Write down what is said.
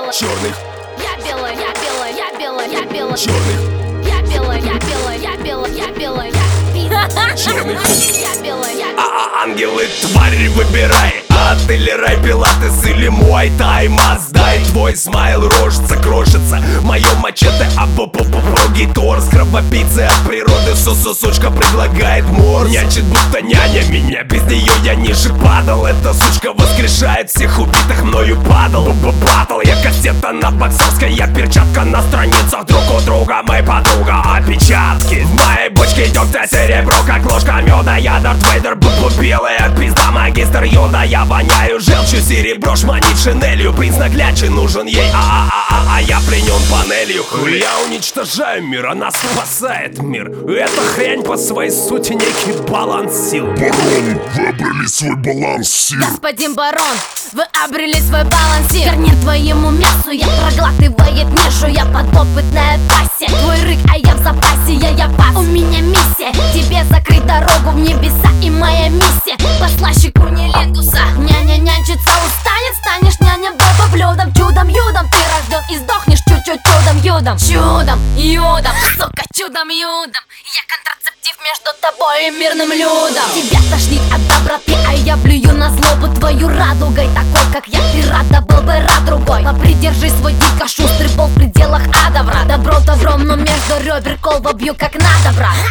белая, черных, я белая, я белая, я белая, я белая, черных, я белая, я белая, я белая, я белая, я черных. я белая, я Ангелы, твари, выбирай. Ад или рай, пилатес или муай-тай. Маздай, твой смайл рожица, крошится. Мое мачете, упругий торс. Кровопийцы от природы, сучка предлагает морс. Нянчит будто няня меня, без нее я ниже падал. Эта сучка воскрешает всех убитых мною падал. Батл, я кассета на боксерской, я перчатка на страницах. Друг у друга мы подруга, опечатки. В моей бочке дегтя серебро, как ложка меда. Я Дарт Вейдер, белая пизда, магистр Йода. Я воняю желчью, серебро шманит шинелью. Принц наглядчий нужен ей, а я пленен панелью. Я уничтожаю мир, она спасает мир. Эта хрень по своей сути некий баланс сил. Барон, вы обрели свой баланс сил. Господин барон, вы обрели свой баланс сил. Корни твоему мясу я проглатывает нишу. Я подопытная пассия, твой рык, а я в запасе, я пас. У меня миссия, тебе закрыть дорогу в небеса. И моя миссия, послаще кунилингуса. Няня нянчится устанет, станешь няня Боба блюдом. Чудом юдом ты рожден и сдохнешь чуть-чуть чудом юдом. Чудом юдом, сука, чудом юдом. Я контрацептив между тобой и мирным людом. Тебя тошнит от доброты, а я плюю на злобу твою радугой. Такой, как я, ты рада, был бы рад другой. Попридержи свой дико шустрый бол в пределах ада, брат. Добро добром, но между ребер кол вобью как надо, брат.